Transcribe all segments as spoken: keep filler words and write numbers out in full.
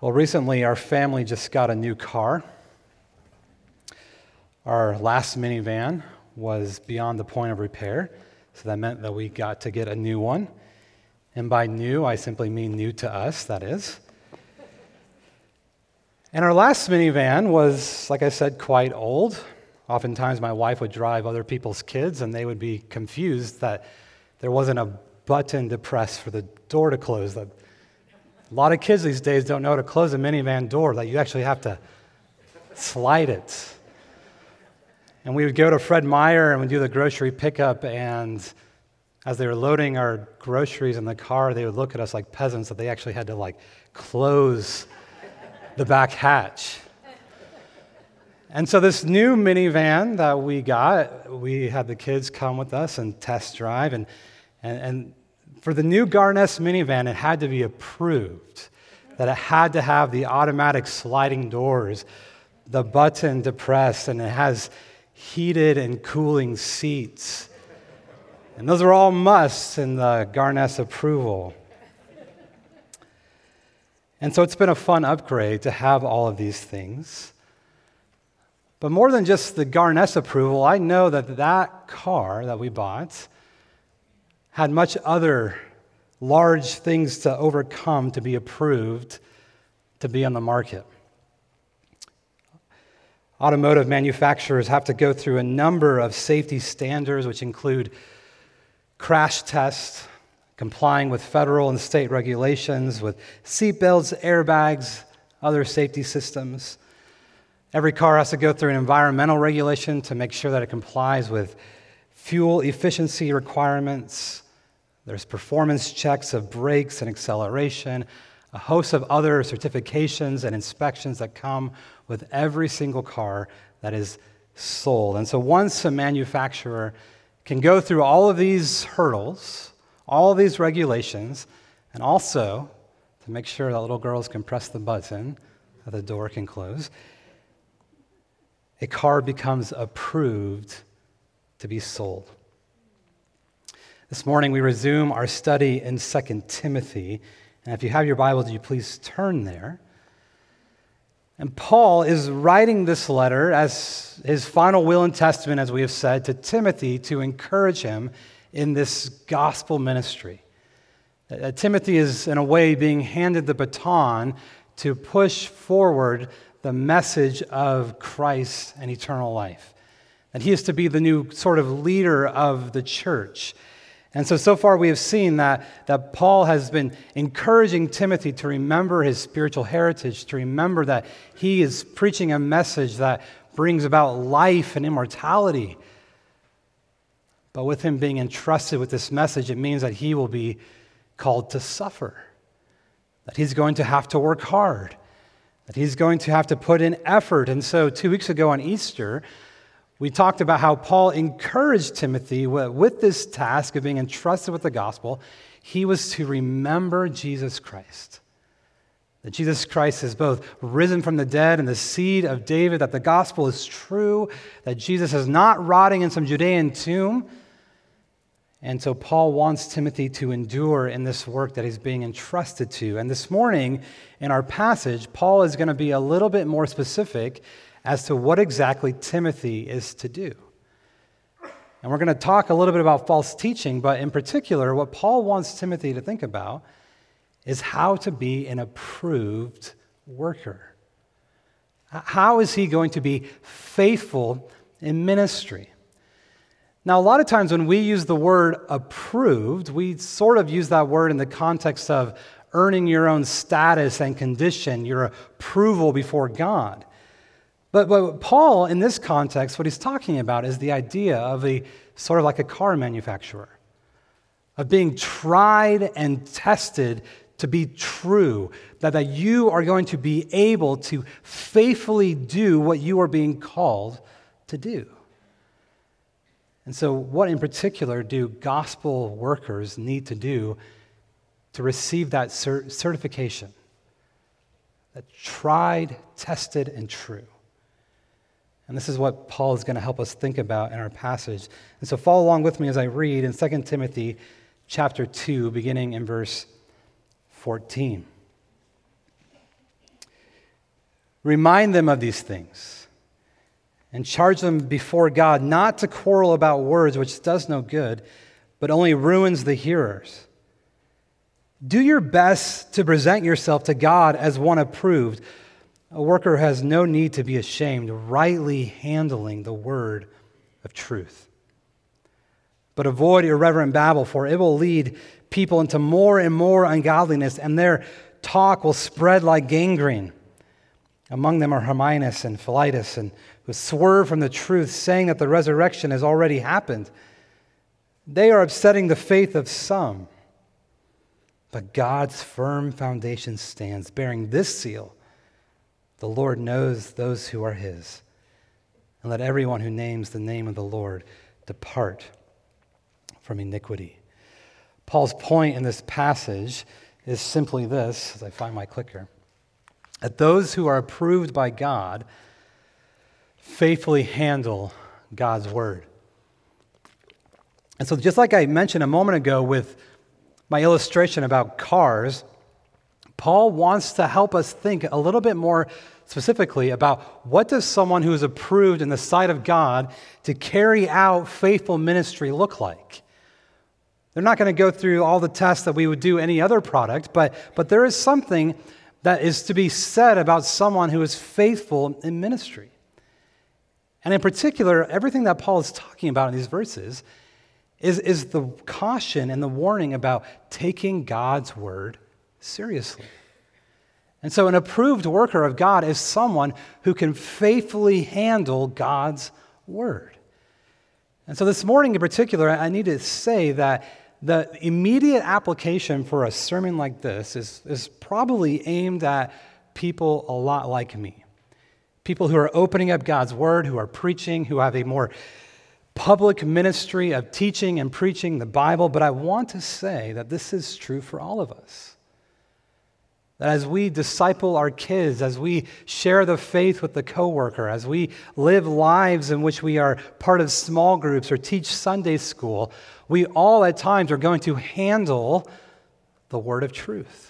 Well, recently our family just got a new car. Our last minivan was beyond the point of repair, so that meant that we got to get a new one. And by new, I simply mean new to us, that is. And our last minivan was, like I said, quite old. Oftentimes my wife would drive other people's kids and they would be confused that there wasn't a button to press for the door to close. A lot of kids these days don't know how to close a minivan door, that you actually have to slide it. And we would go to Fred Meyer and we'd do the grocery pickup, and as they were loading our groceries in the car, they would look at us like peasants, that they actually had to like close the back hatch. And so this new minivan that we got, we had the kids come with us and test drive, and and, and for the new Garness minivan, it had to be approved, that it had to have the automatic sliding doors, the button to press, and it has heated and cooling seats. And those are all musts in the Garness approval. And so it's been a fun upgrade to have all of these things. But more than just the Garness approval, I know that that car that we bought had much other large things to overcome to be approved to be on the market. Automotive manufacturers have to go through a number of safety standards, which include crash tests, complying with federal and state regulations, with seat belts, airbags, other safety systems. Every car has to go through an environmental regulation to make sure that it complies with fuel efficiency requirements. There's performance checks of brakes and acceleration, a host of other certifications and inspections that come with every single car that is sold. And so once a manufacturer can go through all of these hurdles, all of these regulations, and also to make sure that little girls can press the button that the door can close, a car becomes approved to be sold. This morning we resume our study in Second Timothy. And if you have your Bible, do you please turn there? And Paul is writing this letter as his final will and testament, as we have said, to Timothy to encourage him in this gospel ministry. Uh, Timothy is, in a way, being handed the baton to push forward the message of Christ and eternal life. And he is to be the new sort of leader of the church. And so, so far we have seen that, that Paul has been encouraging Timothy to remember his spiritual heritage, to remember that he is preaching a message that brings about life and immortality. But with him being entrusted with this message, it means that he will be called to suffer, that he's going to have to work hard, that he's going to have to put in effort. And so two weeks ago on Easter, we talked about how Paul encouraged Timothy with this task of being entrusted with the gospel. He was to remember Jesus Christ. That Jesus Christ is both risen from the dead and the seed of David, that the gospel is true, that Jesus is not rotting in some Judean tomb. And so Paul wants Timothy to endure in this work that he's being entrusted to. And this morning in our passage, Paul is going to be a little bit more specific as to what exactly Timothy is to do. And we're going to talk a little bit about false teaching, but in particular, what Paul wants Timothy to think about is how to be an approved worker. How is he going to be faithful in ministry? Now, a lot of times when we use the word approved, we sort of use that word in the context of earning your own status and condition, your approval before God. But, but Paul, in this context, what he's talking about is the idea of a sort of like a car manufacturer, of being tried and tested to be true, that, that you are going to be able to faithfully do what you are being called to do. And so what in particular do gospel workers need to do to receive that cert- certification? That tried, tested, and true. And this is what Paul is going to help us think about in our passage. And so follow along with me as I read in Second Timothy chapter two, beginning in verse fourteen. Remind them of these things and charge them before God not to quarrel about words, which does no good, but only ruins the hearers. Do your best to present yourself to God as one approved. A worker has no need to be ashamed, rightly handling the word of truth. But avoid irreverent babble, for it will lead people into more and more ungodliness, and their talk will spread like gangrene. Among them are Hymenaeus and Philetus, and who swerve from the truth, saying that the resurrection has already happened. They are upsetting the faith of some. But God's firm foundation stands, bearing this seal: the Lord knows those who are his. And let everyone who names the name of the Lord depart from iniquity. Paul's point in this passage is simply this, as I find my clicker: that those who are approved by God faithfully handle God's word. And so just like I mentioned a moment ago with my illustration about cars, Paul wants to help us think a little bit more specifically about what does someone who is approved in the sight of God to carry out faithful ministry look like. They're not going to go through all the tests that we would do any other product, but, but there is something that is to be said about someone who is faithful in ministry. And in particular, everything that Paul is talking about in these verses is, is the caution and the warning about taking God's word seriously. And so an approved worker of God is someone who can faithfully handle God's word. And so this morning in particular, I need to say that the immediate application for a sermon like this is, is probably aimed at people a lot like me. People who are opening up God's word, who are preaching, who have a more public ministry of teaching and preaching the Bible. But I want to say that this is true for all of us. That as we disciple our kids, as we share the faith with the coworker, as we live lives in which we are part of small groups or teach Sunday school, we all at times are going to handle the word of truth.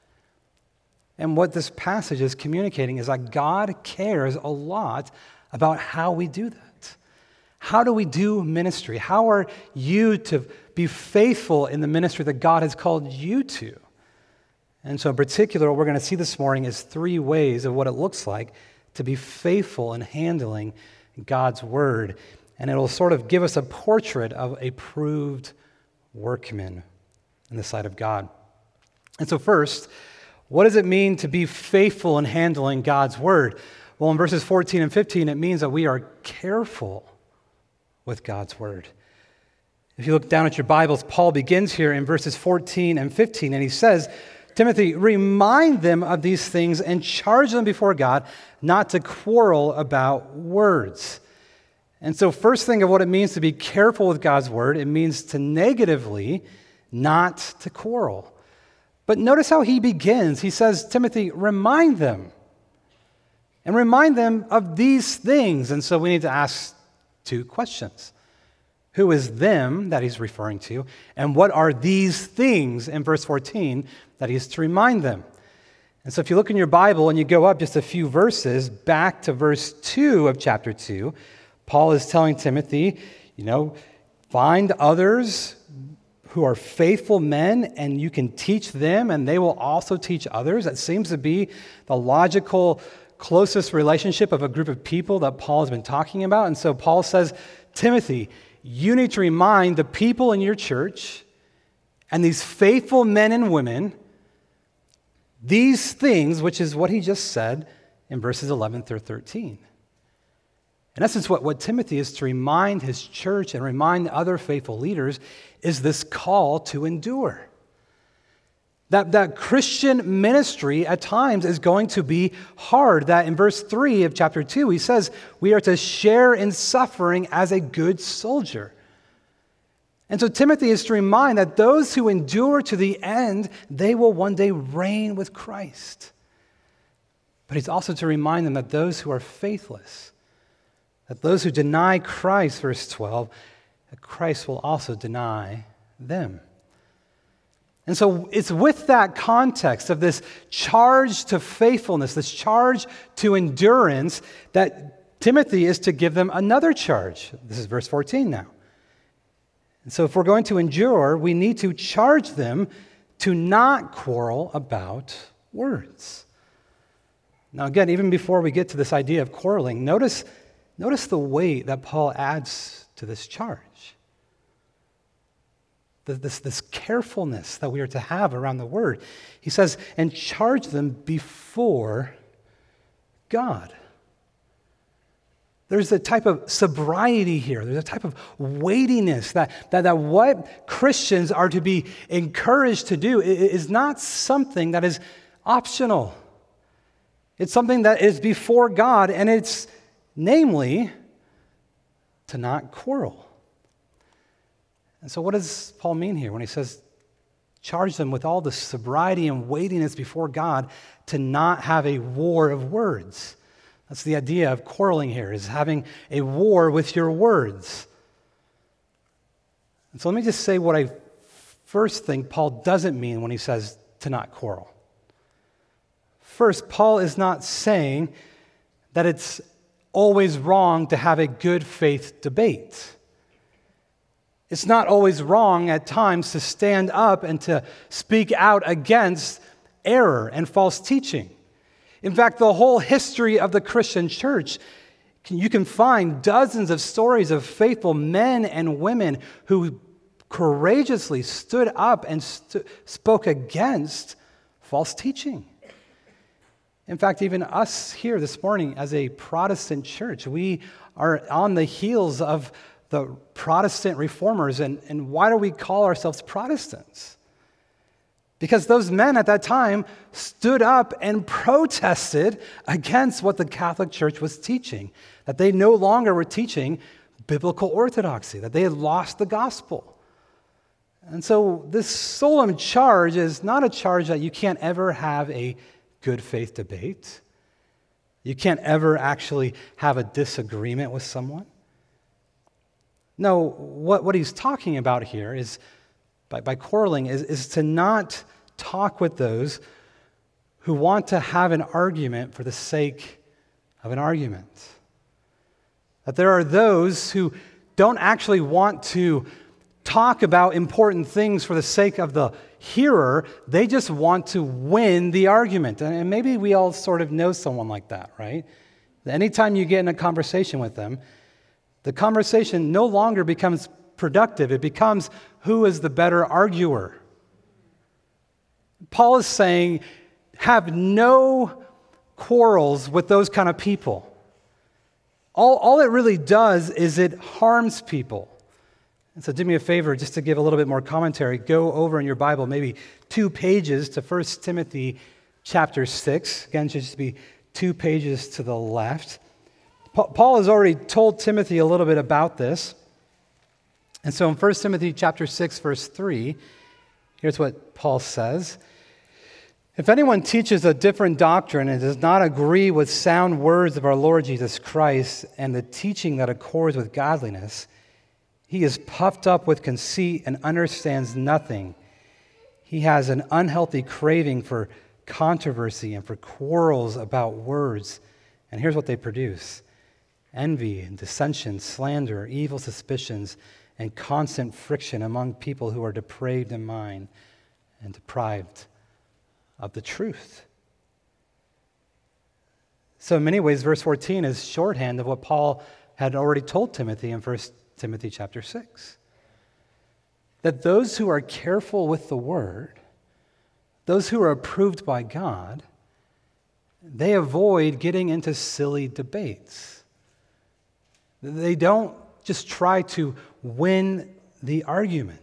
And what this passage is communicating is that God cares a lot about how we do that. How do we do ministry? How are you to be faithful in the ministry that God has called you to? And so in particular, what we're going to see this morning is three ways of what it looks like to be faithful in handling God's word. And it'll sort of give us a portrait of a proved workman in the sight of God. And so first, what does it mean to be faithful in handling God's word? Well, in verses fourteen and fifteen, it means that we are careful with God's word. If you look down at your Bibles, Paul begins here in verses fourteen and fifteen, and he says, Timothy, remind them of these things and charge them before God not to quarrel about words. And so first thing of what it means to be careful with God's word, it means to negatively not to quarrel. But notice how he begins. He says, Timothy, remind them. And remind them of these things. And so we need to ask two questions. Who is them that he's referring to? And what are these things in verse fourteen that he is to remind them? And so if you look in your Bible and you go up just a few verses back to verse two of chapter two, Paul is telling Timothy, you know, find others who are faithful men and you can teach them and they will also teach others. That seems to be the logical closest relationship of a group of people that Paul has been talking about. And so Paul says, Timothy, you need to remind the people in your church and these faithful men and women these things, which is what he just said in verses eleven through thirteen. In essence, what, what Timothy is to remind his church and remind other faithful leaders is this call to endure. That, that Christian ministry at times is going to be hard. That in verse three of chapter two, he says, we are to share in suffering as a good soldier. And so Timothy is to remind that those who endure to the end, they will one day reign with Christ. But he's also to remind them that those who are faithless, that those who deny Christ, verse twelve, that Christ will also deny them. And so it's with that context of this charge to faithfulness, this charge to endurance, that Timothy is to give them another charge. This is verse fourteen now. And so if we're going to endure, we need to charge them to not quarrel about words. Now again, even before we get to this idea of quarreling, notice, notice the weight that Paul adds to this charge. This, this carefulness that we are to have around the word. He says, and charge them before God. There's a type of sobriety here. There's a type of weightiness that, that, that what Christians are to be encouraged to do is not something that is optional. It's something that is before God, and it's namely to not quarrel. And so what does Paul mean here when he says, charge them with all the sobriety and weightiness before God to not have a war of words? That's the idea of quarreling here, is having a war with your words. And so let me just say what I first think Paul doesn't mean when he says to not quarrel. First, Paul is not saying that it's always wrong to have a good faith debate. It's not always wrong at times to stand up and to speak out against error and false teaching. In fact, the whole history of the Christian church, you can find dozens of stories of faithful men and women who courageously stood up and st- spoke against false teaching. In fact, even us here this morning as a Protestant church, we are on the heels of the Protestant reformers. And, and why do we call ourselves Protestants? Because those men at that time stood up and protested against what the Catholic Church was teaching, that they no longer were teaching biblical orthodoxy, that they had lost the gospel. And so this solemn charge is not a charge that you can't ever have a good faith debate. You can't ever actually have a disagreement with someone. No, what, what he's talking about here is, by, by quarreling, is, is to not talk with those who want to have an argument for the sake of an argument. That there are those who don't actually want to talk about important things for the sake of the hearer. They just want to win the argument. And maybe we all sort of know someone like that, right? Anytime you get in a conversation with them, the conversation no longer becomes productive. It becomes who is the better arguer. Paul is saying, have no quarrels with those kind of people. All, all it really does is it harms people. And so do me a favor, just to give a little bit more commentary, go over in your Bible, maybe two pages to First Timothy chapter six. Again, it should just be two pages to the left. Paul has already told Timothy a little bit about this. And so in First Timothy chapter six, verse three, here's what Paul says. If anyone teaches a different doctrine and does not agree with sound words of our Lord Jesus Christ and the teaching that accords with godliness, he is puffed up with conceit and understands nothing. He has an unhealthy craving for controversy and for quarrels about words. And here's what they produce: envy and dissension, slander, evil suspicions, and constant friction among people who are depraved in mind and deprived of the truth. So in many ways, verse fourteen is shorthand of what Paul had already told Timothy in First Timothy chapter six. That those who are careful with the word, those who are approved by God, they avoid getting into silly debates. They don't just try to win the argument.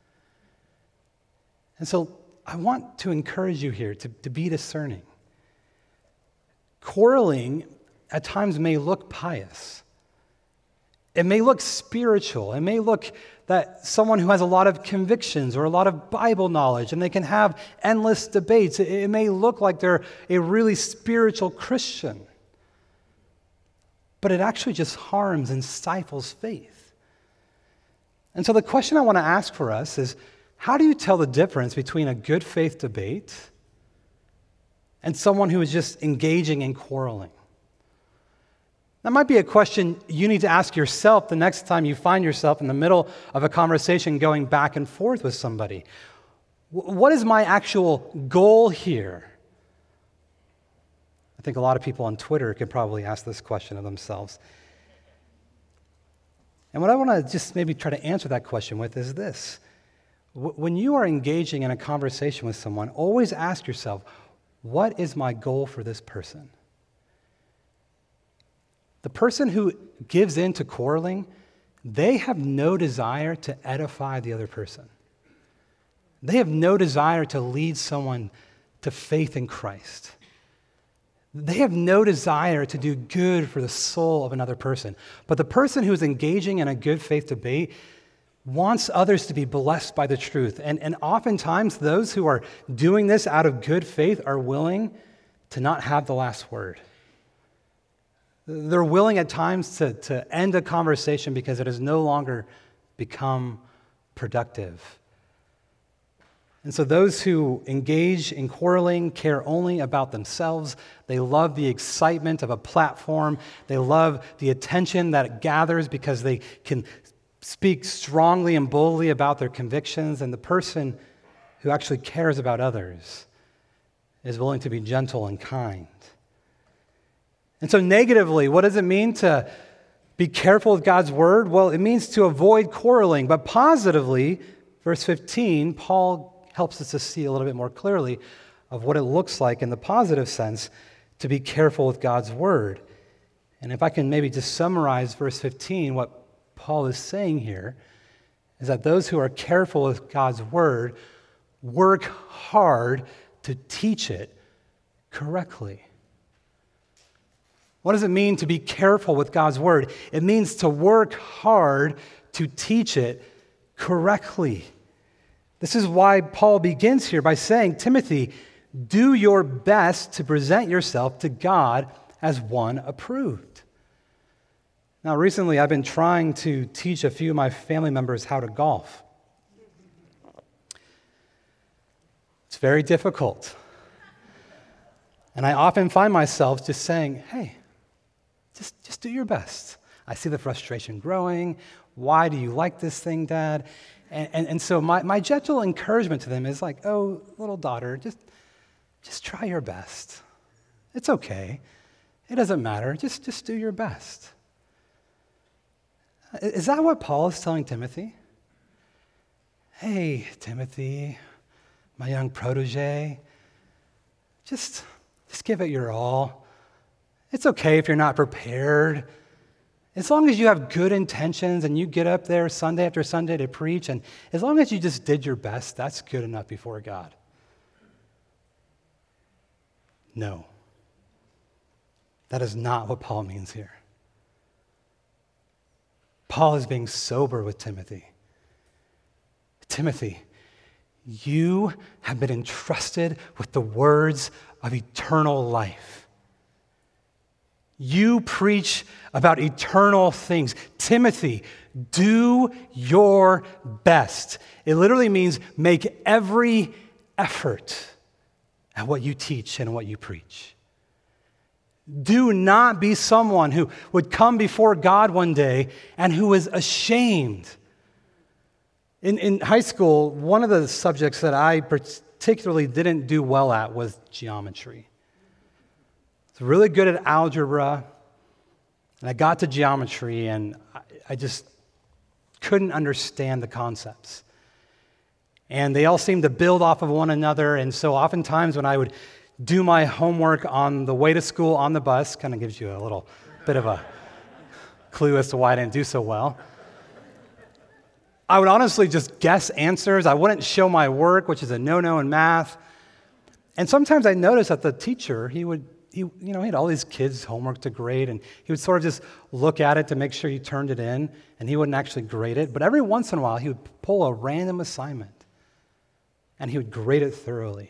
And so I want to encourage you here to, to be discerning. Quarreling at times may look pious. It may look spiritual. It may look that someone who has a lot of convictions or a lot of Bible knowledge, and they can have endless debates. It, it may look like they're a really spiritual Christian. But it actually just harms and stifles faith. And so the question I want to ask for us is, how do you tell the difference between a good faith debate and someone who is just engaging in quarreling? That might be a question you need to ask yourself the next time you find yourself in the middle of a conversation going back and forth with somebody. What is my actual goal here? I think a lot of people on Twitter could probably ask this question of themselves. And what I want to just maybe try to answer that question with is this. When you are engaging in a conversation with someone, always ask yourself, what is my goal for this person? The person who gives in to quarreling, they have no desire to edify the other person. They have no desire to lead someone to faith in Christ. They have no desire to do good for the soul of another person. But the person who is engaging in a good faith debate wants others to be blessed by the truth. And, and oftentimes, those who are doing this out of good faith are willing to not have the last word. They're willing at times to, to end a conversation because it has no longer become productive. And so those who engage in quarreling care only about themselves. They love the excitement of a platform. They love the attention that it gathers because they can speak strongly and boldly about their convictions. And the person who actually cares about others is willing to be gentle and kind. And so negatively, what does it mean to be careful with God's word? Well, it means to avoid quarreling. But positively, verse fifteen, Paul helps us to see a little bit more clearly of what it looks like in the positive sense to be careful with God's word. And if I can maybe just summarize verse fifteen, what Paul is saying here is that those who are careful with God's word work hard to teach it correctly. What does it mean to be careful with God's word? It means to work hard to teach it correctly. This is why Paul begins here by saying, Timothy, do your best to present yourself to God as one approved. Now, recently I've been trying to teach a few of my family members how to golf. It's very difficult. And I often find myself just saying, hey, just, just do your best. I see the frustration growing. Why do you like this thing, Dad? And, and, and so my, my gentle encouragement to them is like, oh, little daughter, just, just try your best. It's okay. It doesn't matter. Just, just do your best. Is that what Paul is telling Timothy? Hey, Timothy, my young protege, just, just give it your all. It's okay if you're not prepared. As long as you have good intentions and you get up there Sunday after Sunday to preach, and as long as you just did your best, that's good enough before God. No. That is not what Paul means here. Paul is being sober with Timothy. Timothy, you have been entrusted with the words of eternal life. You preach about eternal things. Timothy, do your best. It literally means make every effort at what you teach and what you preach. Do not be someone who would come before God one day and who is ashamed. In, in high school, one of the subjects that I particularly didn't do well at was geometry. I was really good at algebra, and I got to geometry, and I, I just couldn't understand the concepts. And they all seemed to build off of one another, and so oftentimes when I would do my homework on the way to school on the bus, kind of gives you a little bit of a clue as to why I didn't do so well. I would honestly just guess answers. I wouldn't show my work, which is a no-no in math. And sometimes I noticed that the teacher, he would, he, you know, he had all these kids' homework to grade, and he would sort of just look at it to make sure he turned it in, and he wouldn't actually grade it. But every once in a while, he would pull a random assignment, and he would grade it thoroughly.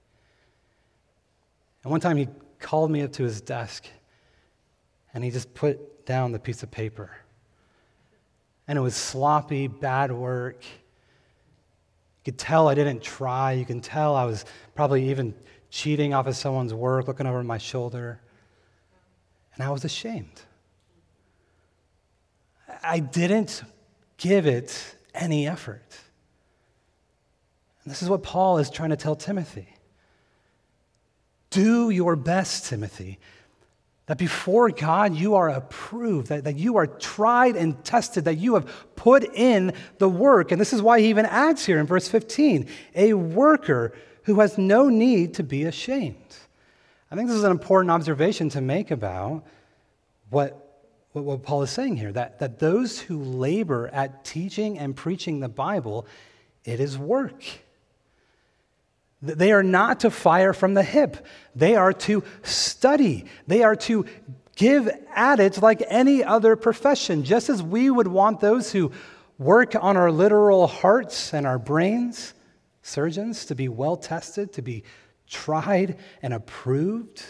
And one time he called me up to his desk, and he just put down the piece of paper. And it was sloppy, bad work. You could tell I didn't try. You can tell I was probably even cheating off of someone's work, looking over my shoulder. And I was ashamed. I didn't give it any effort. And this is what Paul is trying to tell Timothy. Do your best, Timothy, that before God you are approved, that, that you are tried and tested, that you have put in the work. And this is why he even adds here in verse fifteen, a worker who has no need to be ashamed. I think this is an important observation to make about what, what, what Paul is saying here, that, that those who labor at teaching and preaching the Bible, it is work. They are not to fire from the hip. They are to study. They are to give at it like any other profession, just as we would want those who work on our literal hearts and our brains, surgeons, to be well tested, to be tried and approved.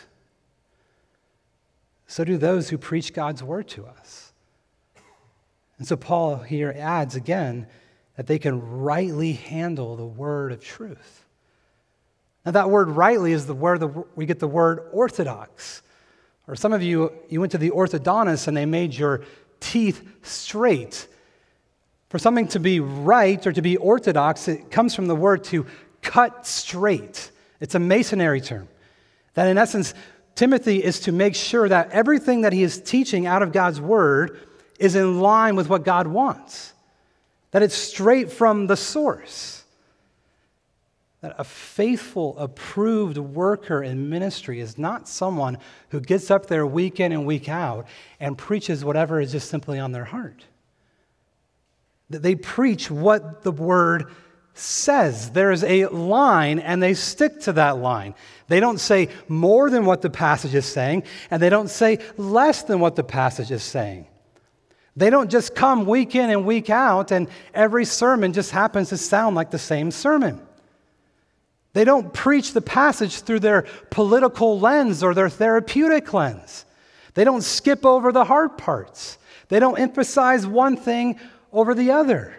So do those who preach God's word to us. And so Paul here adds again that they can rightly handle the word of truth. Now, that word rightly is the word the, we get the word orthodox. Or some of you, you went to the orthodontist and they made your teeth straight. For something to be right or to be orthodox, it comes from the word to cut straight. It's a masonry term. That in essence, Timothy is to make sure that everything that he is teaching out of God's word is in line with what God wants. That it's straight from the source. That a faithful, approved worker in ministry is not someone who gets up there week in and week out and preaches whatever is just simply on their heart. That they preach what the word says. There is a line and they stick to that line. They don't say more than what the passage is saying, and they don't say less than what the passage is saying. They don't just come week in and week out and every sermon just happens to sound like the same sermon. They don't preach the passage through their political lens or their therapeutic lens. They don't skip over the hard parts. They don't emphasize one thing over the other.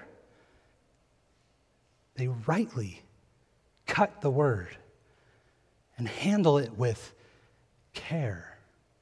They rightly cut the word and handle it with care.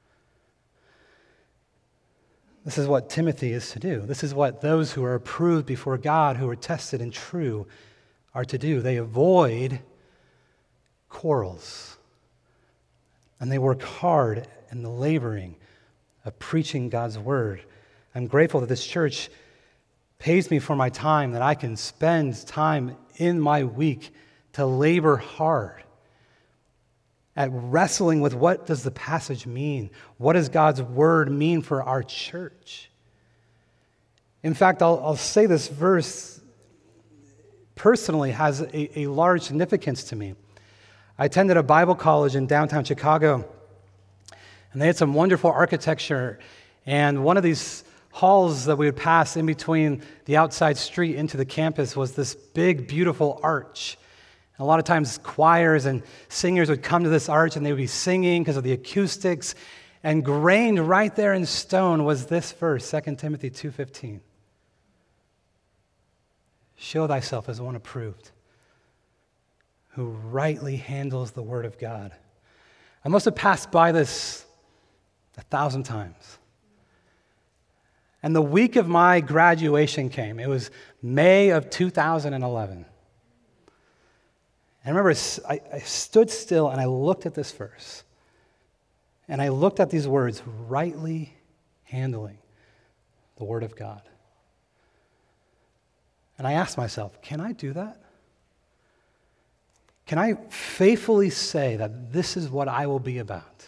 This is what Timothy is to do. This is what those who are approved before God, who are tested and true, are to do. They avoid quarrels. And they work hard in the laboring of preaching God's word. I'm grateful that this church pays me for my time, that I can spend time in my week to labor hard at wrestling with what does the passage mean? What does God's word mean for our church? In fact, I'll, I'll say this verse personally has a, a large significance to me. I attended a Bible college in downtown Chicago, and they had some wonderful architecture. And one of these halls that we would pass in between the outside street into the campus was this big, beautiful arch. And a lot of times choirs and singers would come to this arch, and they would be singing because of the acoustics. And grained right there in stone was this verse, Second Timothy two fifteen. Show thyself as one approved, who rightly handles the word of God. I must have passed by this a thousand times. And the week of my graduation came. It was May of two thousand eleven. And I remember I, I stood still and I looked at this verse. And I looked at these words, rightly handling the word of God. And I asked myself, can I do that? Can I faithfully say that this is what I will be about?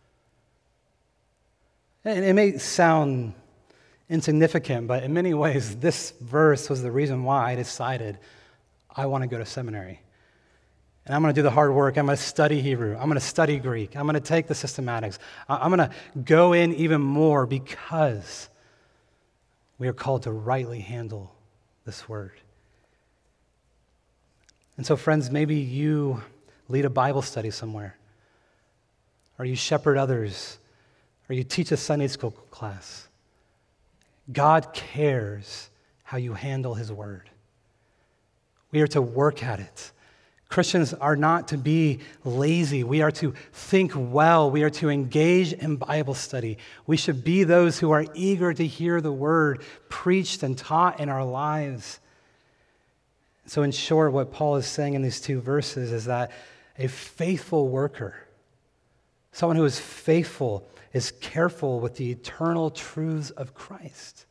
And it may sound insignificant, but in many ways, this verse was the reason why I decided I want to go to seminary. And I'm going to do the hard work. I'm going to study Hebrew. I'm going to study Greek. I'm going to take the systematics. I'm going to go in even more because we are called to rightly handle this word. And so, friends, maybe you lead a Bible study somewhere, or you shepherd others, or you teach a Sunday school class. God cares how you handle his word. We are to work at it. Christians are not to be lazy. We are to think well. We are to engage in Bible study. We should be those who are eager to hear the word preached and taught in our lives. So in short, what Paul is saying in these two verses is that a faithful worker, someone who is faithful, is careful with the eternal truths of Christ,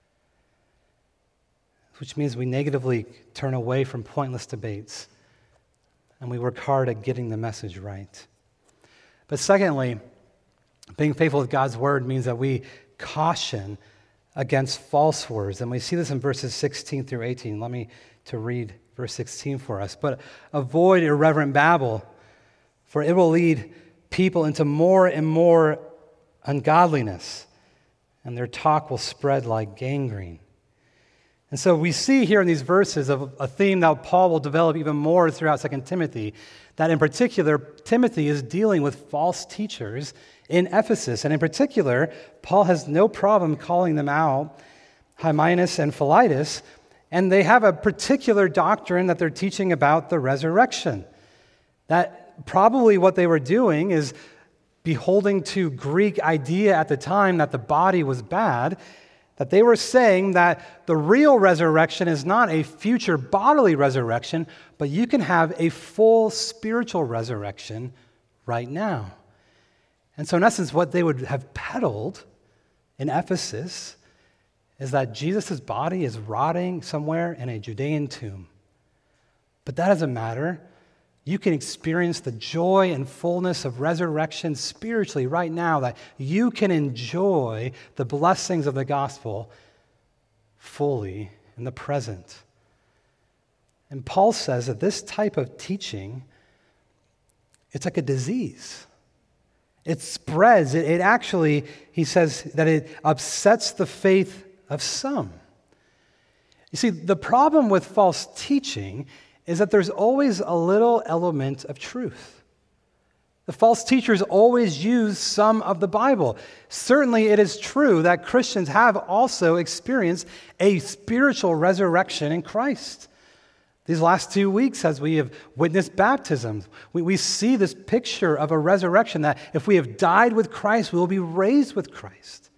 which means we negatively turn away from pointless debates and we work hard at getting the message right. But secondly, being faithful with God's word means that we caution against false words. And we see this in verses sixteen through eighteen. Let me to read verse sixteen for us. But avoid irreverent babble, for it will lead people into more and more ungodliness, and their talk will spread like gangrene. And so we see here in these verses of a theme that Paul will develop even more throughout Second Timothy, that in particular, Timothy is dealing with false teachers in Ephesus. And in particular, Paul has no problem calling them out, Hymenaeus and Philetus, and they have a particular doctrine that they're teaching about the resurrection. That probably what they were doing is beholding to Greek idea at the time that the body was bad, that they were saying that the real resurrection is not a future bodily resurrection, but you can have a full spiritual resurrection right now. And so in essence, what they would have peddled in Ephesus is that Jesus' body is rotting somewhere in a Judean tomb. But that doesn't matter. You can experience the joy and fullness of resurrection spiritually right now, that you can enjoy the blessings of the gospel fully in the present. And Paul says that this type of teaching, it's like a disease. It spreads. It, it actually, he says that it upsets the faith of some. You see, the problem with false teaching is that there's always a little element of truth. The false teachers always use some of the Bible. Certainly it is true that Christians have also experienced a spiritual resurrection in Christ. These last two weeks, as we have witnessed baptisms, we, we see this picture of a resurrection, that if we have died with Christ, we will be raised with Christ.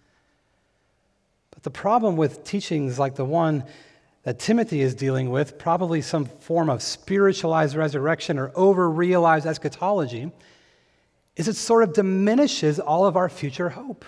But the problem with teachings like the one that Timothy is dealing with, probably some form of spiritualized resurrection or over-realized eschatology, is it sort of diminishes all of our future hope.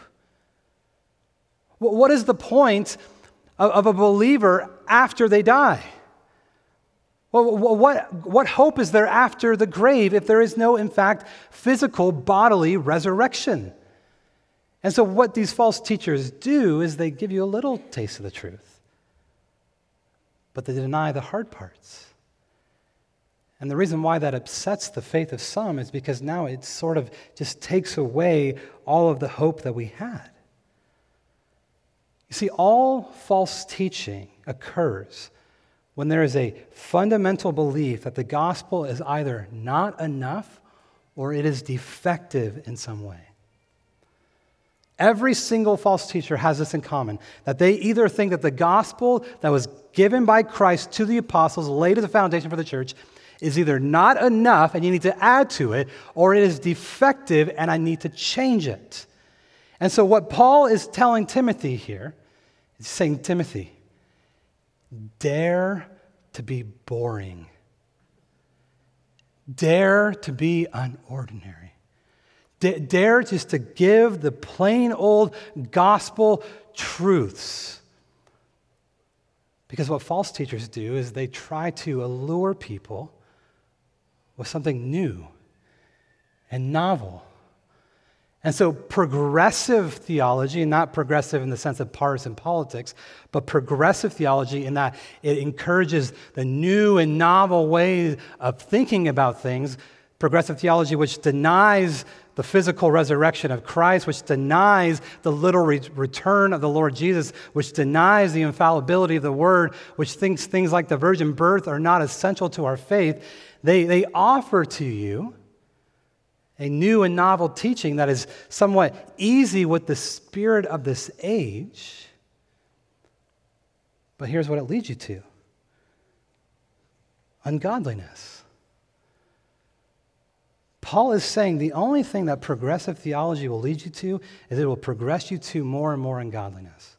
What is the point of a believer after they die? Well, what, what hope is there after the grave if there is no, in fact, physical bodily resurrection? And so what these false teachers do is they give you a little taste of the truth, but they deny the hard parts. And the reason why that upsets the faith of some is because now it sort of just takes away all of the hope that we had. You see, all false teaching occurs when there is a fundamental belief that the gospel is either not enough or it is defective in some way. Every single false teacher has this in common, that they either think that the gospel that was given by Christ to the apostles, laid as a foundation for the church, is either not enough and you need to add to it, or it is defective and I need to change it. And so what Paul is telling Timothy here is saying, Timothy, dare to be boring. Dare to be unordinary. Dare just to give the plain old gospel truths. Because what false teachers do is they try to allure people with something new and novel. And so progressive theology, and not progressive in the sense of partisan politics, but progressive theology in that it encourages the new and novel ways of thinking about things. Progressive theology which denies the physical resurrection of Christ, which denies the literal re- return of the Lord Jesus, which denies the infallibility of the Word, which thinks things like the virgin birth are not essential to our faith. They, they offer to you a new and novel teaching that is somewhat easy with the spirit of this age. But here's what it leads you to. ungodliness. Paul is saying the only thing that progressive theology will lead you to is it will progress you to more and more ungodliness.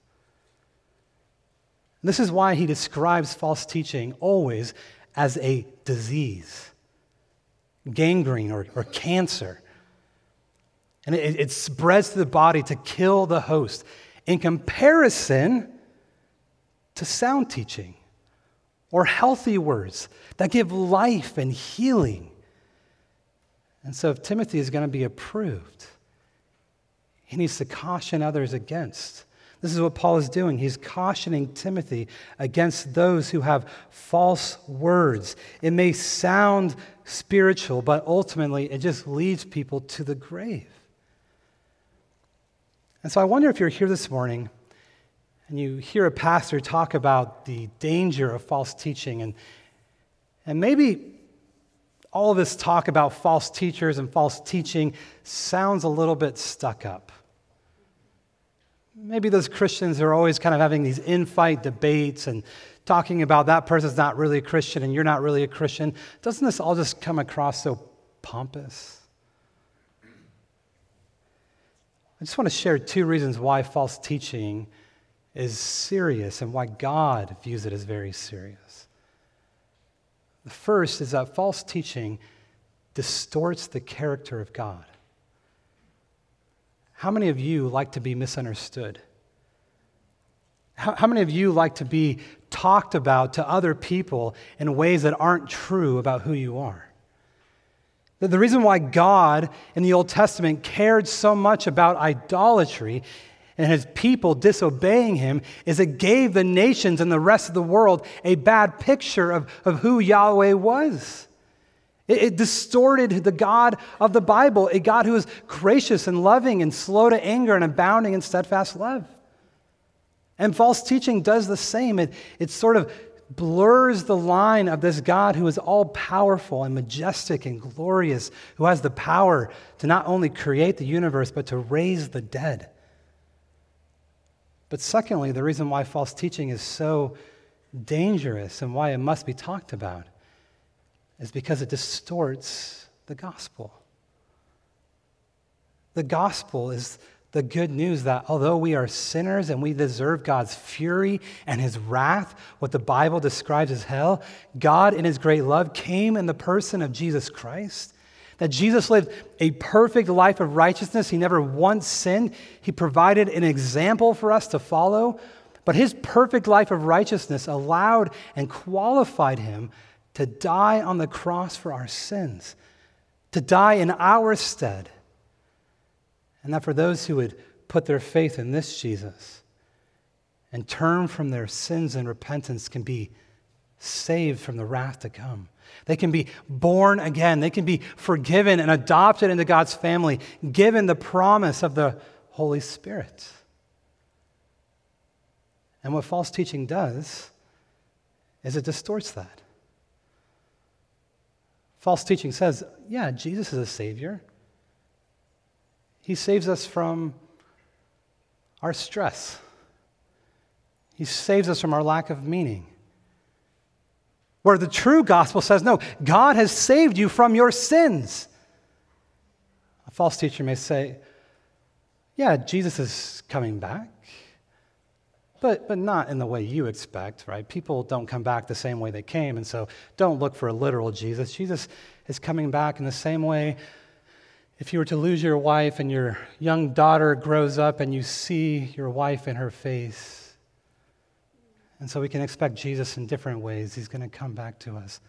This is why he describes false teaching always as a disease, gangrene or, or cancer. And it, it spreads to the body to kill the host in comparison to sound teaching or healthy words that give life and healing. And so if Timothy is going to be approved, he needs to caution others against. This is what Paul is doing. He's cautioning Timothy against those who have false words. It may sound spiritual, but ultimately it just leads people to the grave. And so I wonder if you're here this morning and you hear a pastor talk about the danger of false teaching, and, and maybe all of this talk about false teachers and false teaching sounds a little bit stuck up. Maybe those Christians are always kind of having these in-fight debates and talking about that person's not really a Christian and you're not really a Christian. Doesn't this all just come across so pompous? I just want to share two reasons why false teaching is serious and why God views it as very serious. The first is that false teaching distorts the character of God. How many of you like to be misunderstood? How, how many of you like to be talked about to other people in ways that aren't true about who you are? The, the reason why God in the Old Testament cared so much about idolatry and his people disobeying him is it gave the nations and the rest of the world a bad picture of, of who Yahweh was. It, it distorted the God of the Bible, a God who is gracious and loving and slow to anger and abounding in steadfast love. And false teaching does the same. It, it sort of blurs the line of this God who is all-powerful and majestic and glorious, who has the power to not only create the universe, but to raise the dead. But secondly, the reason why false teaching is so dangerous and why it must be talked about is because it distorts the gospel. The gospel is the good news that although we are sinners and we deserve God's fury and his wrath, what the Bible describes as hell, God in his great love came in the person of Jesus Christ. That Jesus lived a perfect life of righteousness. He never once sinned. He provided an example for us to follow. But his perfect life of righteousness allowed and qualified him to die on the cross for our sins, to die in our stead. And that for those who would put their faith in this Jesus and turn from their sins and repentance can be saved from the wrath to come. They can be born again. They can be forgiven and adopted into God's family, given the promise of the Holy Spirit. And what false teaching does is it distorts that. False teaching says, yeah, Jesus is a Savior. He saves us from our stress. He saves us from our lack of meaning. Where the true gospel says, no, God has saved you from your sins. A false teacher may say, yeah, Jesus is coming back, but, but not in the way you expect, right? People don't come back the same way they came, and so don't look for a literal Jesus. Jesus is coming back in the same way. If you were to lose your wife and your young daughter grows up and you see your wife in her face, and so we can expect Jesus in different ways. He's going to come back to us.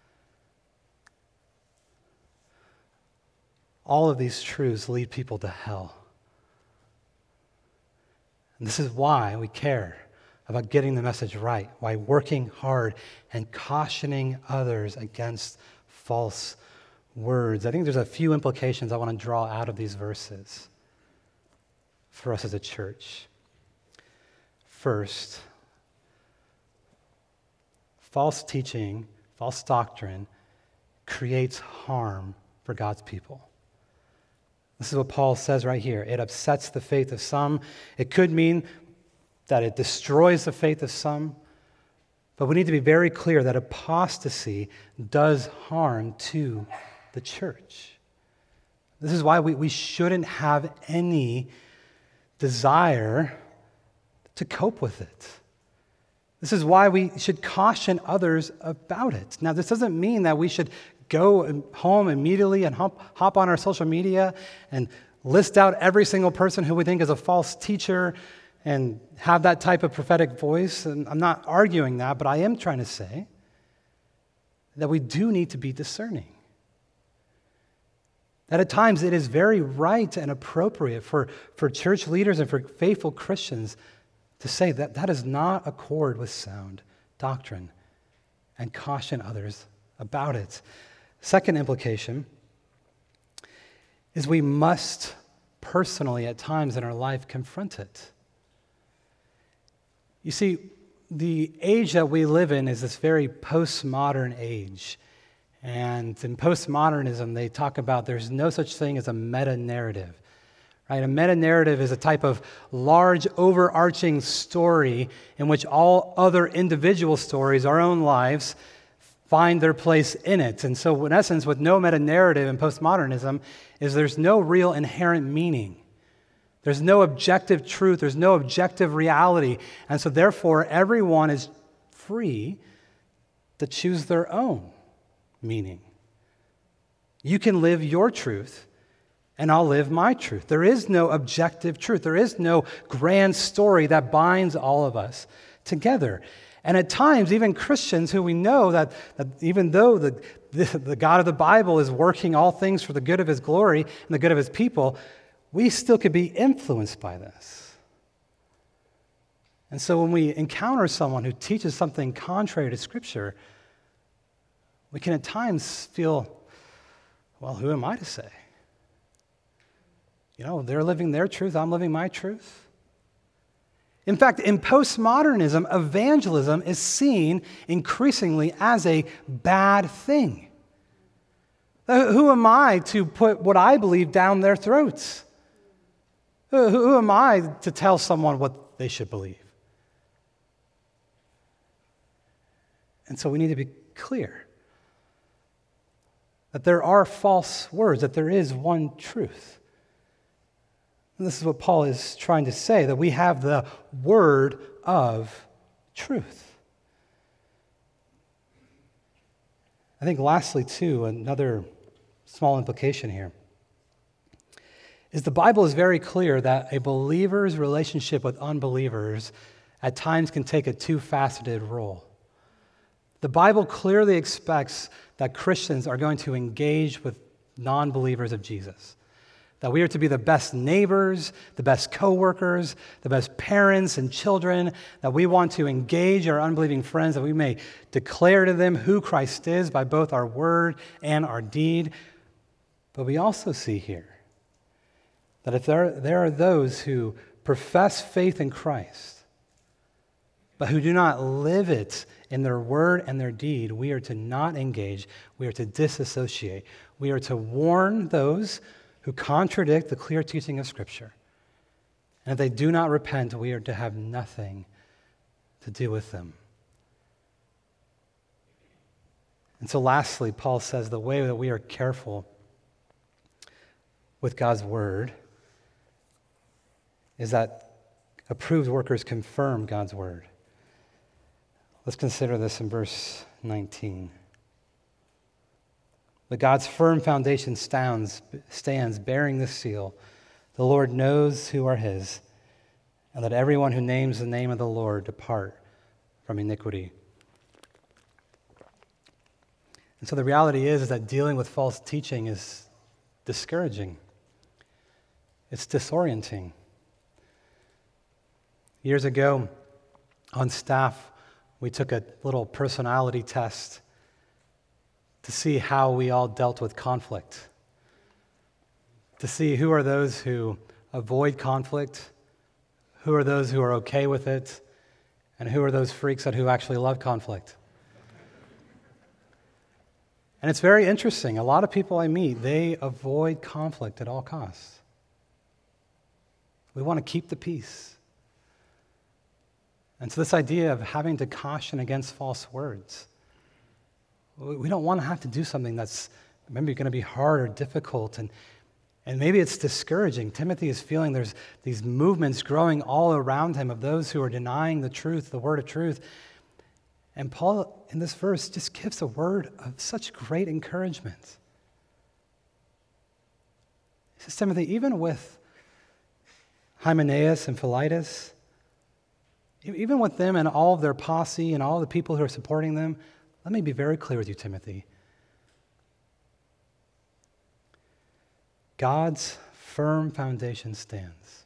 All of these truths lead people to hell. And this is why we care about getting the message right, why working hard and cautioning others against false words. I think there's a few implications I want to draw out of these verses for us as a church. First, false teaching, false doctrine creates harm for God's people. This is what Paul says right here. It upsets the faith of some. It could mean that it destroys the faith of some. But we need to be very clear that apostasy does harm to the church. This is why we, we shouldn't have any desire to cope with it. This is why we should caution others about it. Now, this doesn't mean that we should go home immediately and hop, hop on our social media and list out every single person who we think is a false teacher and have that type of prophetic voice. And I'm not arguing that, but I am trying to say that we do need to be discerning. That at times it is very right and appropriate for, for church leaders and for faithful Christians to say that that does not accord with sound doctrine and caution others about it. Second implication is we must personally at times in our life confront it. You see, the age that we live in is this very postmodern age. And in postmodernism, they talk about there's no such thing as a meta-narrative. Right? A meta-narrative is a type of large, overarching story in which all other individual stories, our own lives, find their place in it. And so, in essence, with no meta-narrative in postmodernism, is there's no real inherent meaning. There's no objective truth. There's no objective reality. And so, therefore, everyone is free to choose their own meaning. You can live your truth, and I'll live my truth. There is no objective truth. There is no grand story that binds all of us together. And at times, even Christians who we know that, that even though the, the, the God of the Bible is working all things for the good of his glory and the good of his people, we still could be influenced by this. And so when we encounter someone who teaches something contrary to Scripture, we can at times feel, well, who am I to say? You know, they're living their truth, I'm living my truth. In fact, in postmodernism, evangelism is seen increasingly as a bad thing. Who am I to put what I believe down their throats? Who am I to tell someone what they should believe? And so we need to be clear that there are false words, that there is one truth. And this is what Paul is trying to say, that we have the word of truth. I think lastly, too, another small implication here is the Bible is very clear that a believer's relationship with unbelievers at times can take a two-faceted role. The Bible clearly expects that Christians are going to engage with non-believers of Jesus. That we are to be the best neighbors, the best co-workers, the best parents and children, that we want to engage our unbelieving friends, that we may declare to them who Christ is by both our word and our deed. But we also see here that if there, there are those who profess faith in Christ, but who do not live it in their word and their deed, we are to not engage, we are to disassociate. We are to warn those who contradict the clear teaching of Scripture. And if they do not repent, we are to have nothing to do with them. And so lastly, Paul says the way that we are careful with God's word is that approved workers confirm God's word. Let's consider this in verse nineteen. But God's firm foundation stands, stands bearing this seal. The Lord knows who are his, and let everyone who names the name of the Lord depart from iniquity. And so the reality is, is that dealing with false teaching is discouraging. It's disorienting. Years ago, on staff, we took a little personality test to see how we all dealt with conflict, to see who are those who avoid conflict, who are those who are okay with it, and who are those freaks that who actually love conflict. And it's very interesting. A lot of people I meet, they avoid conflict at all costs. We want to keep the peace. And so this idea of having to caution against false words, we don't want to have to do something that's maybe going to be hard or difficult, and, and maybe it's discouraging. Timothy is feeling there's these movements growing all around him of those who are denying the truth, the word of truth. And Paul, in this verse, just gives a word of such great encouragement. He says, Timothy, even with Hymenaeus and Philetus, even with them and all of their posse and all the people who are supporting them, let me be very clear with you, Timothy. God's firm foundation stands.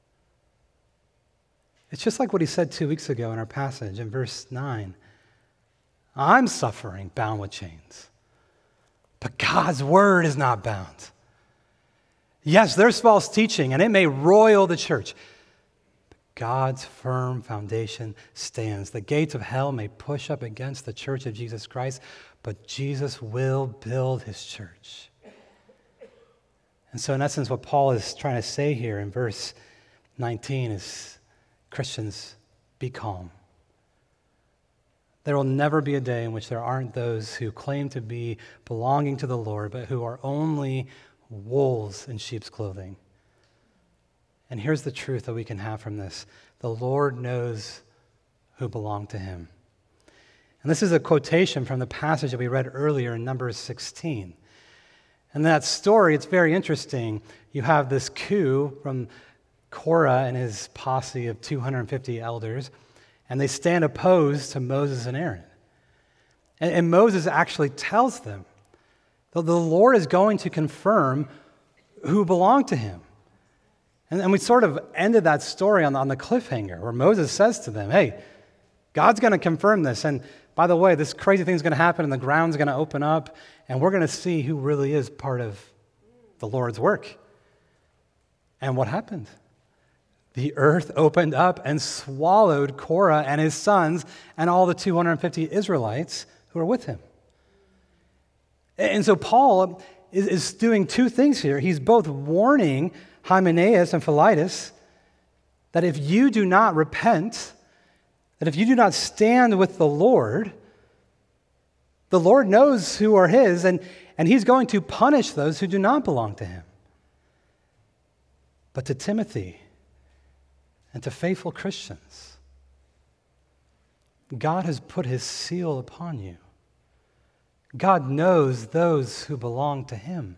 It's just like what he said two weeks ago in our passage in verse nine. I'm suffering bound with chains, but God's word is not bound. Yes, there's false teaching, and it may roil the church. But God's firm foundation stands. The gates of hell may push up against the church of Jesus Christ, but Jesus will build his church. And so in essence, what Paul is trying to say here in verse nineteen is, Christians, be calm. There will never be a day in which there aren't those who claim to be belonging to the Lord, but who are only wolves in sheep's clothing. And here's the truth that we can have from this. The Lord knows who belong to him. And this is a quotation from the passage that we read earlier in Numbers sixteen. And that story, it's very interesting. You have this coup from Korah and his posse of two hundred fifty elders, and they stand opposed to Moses and Aaron. And, and Moses actually tells them that the Lord is going to confirm who belong to him. And, and we sort of ended that story on the, on the cliffhanger where Moses says to them, hey, God's going to confirm this. And by the way, this crazy thing's going to happen and the ground's going to open up and we're going to see who really is part of the Lord's work. And what happened? The earth opened up and swallowed Korah and his sons and all the two hundred fifty Israelites who were with him. And so Paul is, is doing two things here. He's both warning Hymenaeus and Philetus that if you do not repent, that if you do not stand with the Lord, the Lord knows who are his, and, and he's going to punish those who do not belong to him. But to Timothy and to faithful Christians, God has put his seal upon you. God knows those who belong to him.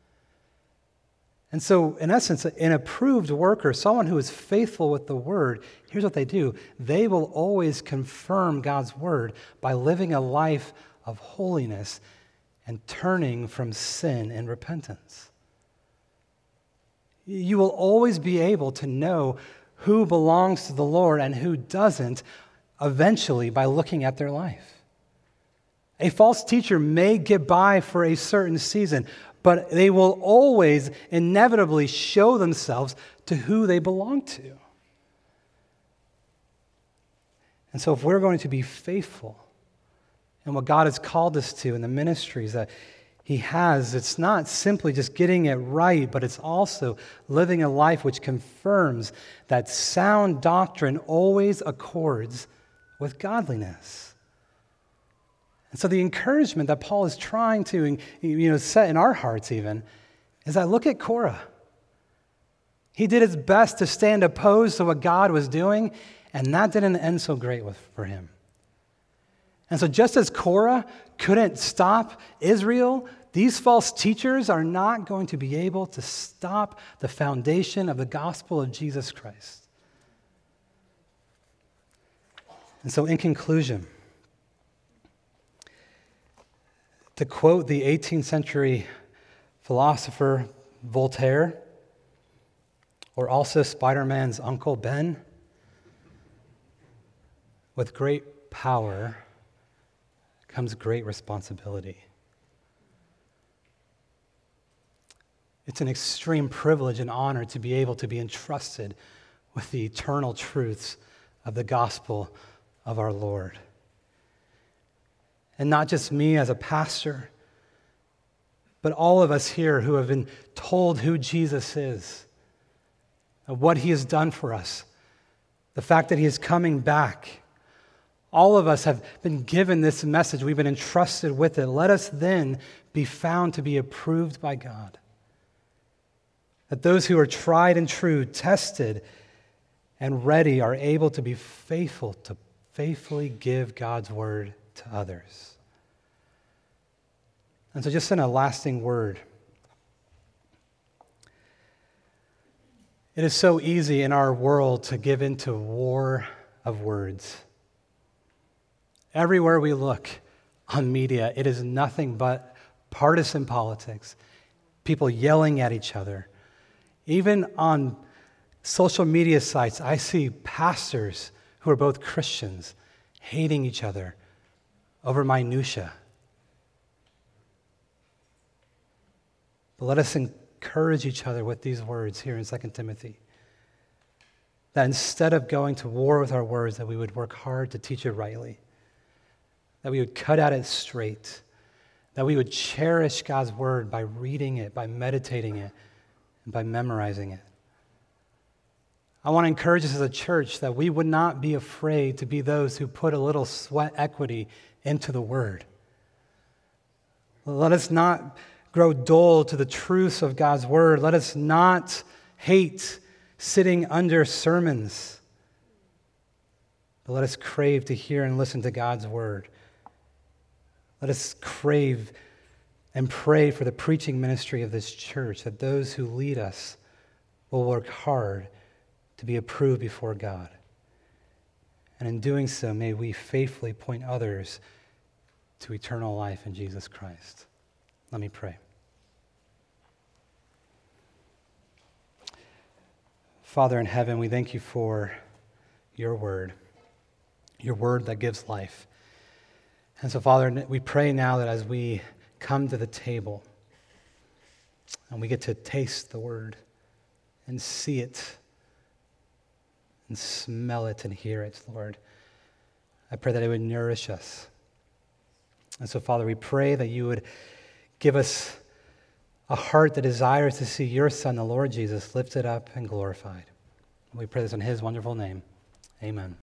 And so, in essence, an approved worker, someone who is faithful with the word, here's what they do. They will always confirm God's word by living a life of holiness and turning from sin and repentance. You will always be able to know who belongs to the Lord and who doesn't eventually by looking at their life. A false teacher may get by for a certain season, but they will always inevitably show themselves to who they belong to. And so if we're going to be faithful in what God has called us to in the ministries that he has, it's not simply just getting it right, but it's also living a life which confirms that sound doctrine always accords with godliness. And so the encouragement that Paul is trying to, you know, set in our hearts even, is that look at Korah. He did his best to stand opposed to what God was doing, and that didn't end so great with, for him. And so just as Korah couldn't stop Israel, these false teachers are not going to be able to stop the foundation of the gospel of Jesus Christ. And so in conclusion, to quote the eighteenth century philosopher Voltaire, or also Spider-Man's Uncle Ben, with great power comes great responsibility. It's an extreme privilege and honor to be able to be entrusted with the eternal truths of the gospel of our Lord. And not just me as a pastor, but all of us here who have been told who Jesus is, and what he has done for us, the fact that he is coming back. All of us have been given this message. We've been entrusted with it. Let us then be found to be approved by God. That those who are tried and true, tested and ready are able to be faithful to faithfully give God's word to others. And so just in a lasting word, it is so easy in our world to give into war of words. Everywhere we look on media, it is nothing but partisan politics, people yelling at each other. Even on social media sites, I see pastors who are both Christians hating each other over minutia. But let us encourage each other with these words here in Second Timothy. That instead of going to war with our words, that we would work hard to teach it rightly. That we would cut at it straight. That we would cherish God's word by reading it, by meditating it, and by memorizing it. I want to encourage us as a church that we would not be afraid to be those who put a little sweat equity into the word. Let us not grow dull to the truths of God's word. Let us not hate sitting under sermons. But let us crave to hear and listen to God's word. Let us crave and pray for the preaching ministry of this church, that those who lead us will work hard to be approved before God. And in doing so, may we faithfully point others to eternal life in Jesus Christ. Let me pray. Father in heaven, we thank you for your word, your word that gives life. And so, Father, we pray now that as we come to the table and we get to taste the word and see it and smell it and hear it, Lord, I pray that it would nourish us. And so, Father, we pray that you would give us a heart that desires to see your Son, the Lord Jesus, lifted up and glorified. We pray this in his wonderful name. Amen.